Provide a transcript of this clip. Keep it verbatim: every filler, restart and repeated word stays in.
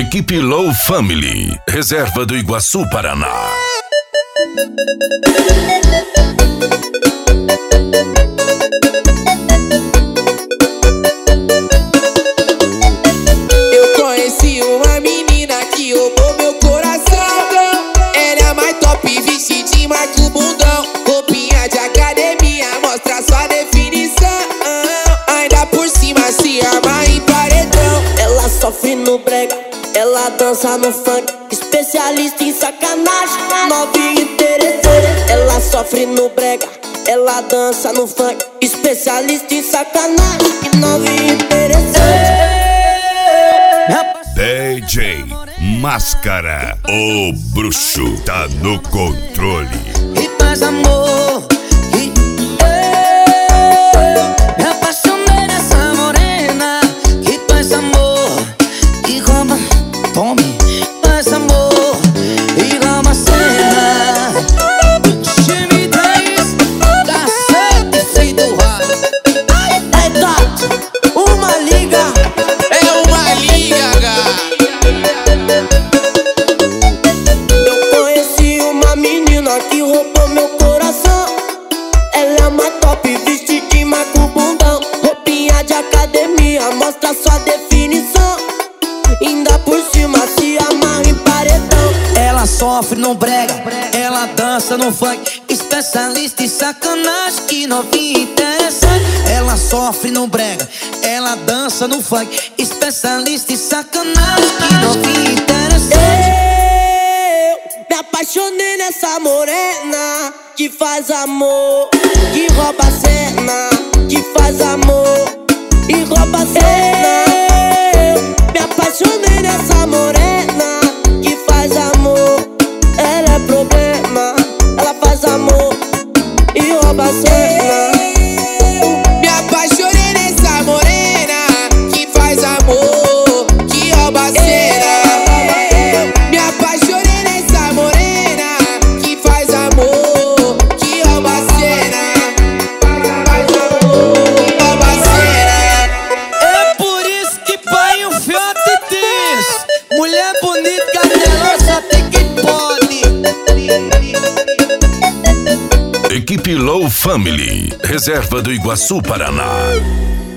Equipe Low Family, Reserva do Iguaçu, Paraná. Eu conheci uma menina que roubou meu coração. Ela é mais top, vestidinho, marca o bundão. Roupinha de academia, mostra sua definição. Ainda por cima se arma em paredão. Ela sofre no brega, ela dança no funk, especialista em sacanagem, novinha interessante. Ela sofre no brega, ela dança no funk, especialista em sacanagem, novinha interessante. D J Máscara, o bruxo tá no controle. E faz amor, e eu me apaixonei nessa morena que faz amor e rouba, tome, faz amor e rouba cena. Time dez, cacete feito raro. É gato, uma liga. É uma liga. Eu conheci uma menina que roubou meu coração. Ela é mais top, vestidinho, marca o bundão. Roupinha de academia, mostra sua definição. Ainda por cima se amarra em paredão. Ela sofre no brega, ela dança no funk, especialista em sacanagem, que novinha interessante. Ela sofre no brega, ela dança no funk, especialista em sacanagem, que novinha interessante. Eu me apaixonei nessa morena que faz amor, que rouba a cena, que faz amor e rouba a cena. Eu me apaixonei nessa morena que faz amor. Ela é problema, ela faz amor e rouba a cena. Me apaixonei nessa morena que faz amor, que rouba a cena. Me apaixonei nessa morena que faz amor, que rouba a cena. Faz amor, que rouba a cena. É por isso que pai um fiote diz: mulher bonita, ela só tem quem pode. Equipe Low Family, Reserva do Iguaçu, Paraná.